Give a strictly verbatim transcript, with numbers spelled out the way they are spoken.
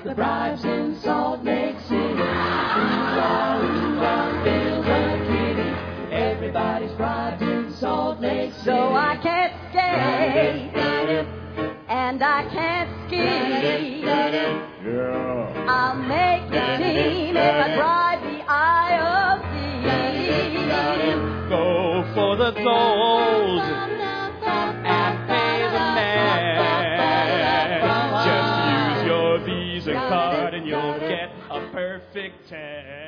the bribes in Salt Lake City. Ooh-ah, ooh-ah, bills are kitty. Everybody's bribed in Salt Lake City. So I can't skate, and I can't ski. Yeah. I'll make the team if I bribe the I O C. Go for the gold and pay the man. Just use your Visa card and you'll get a perfect tan.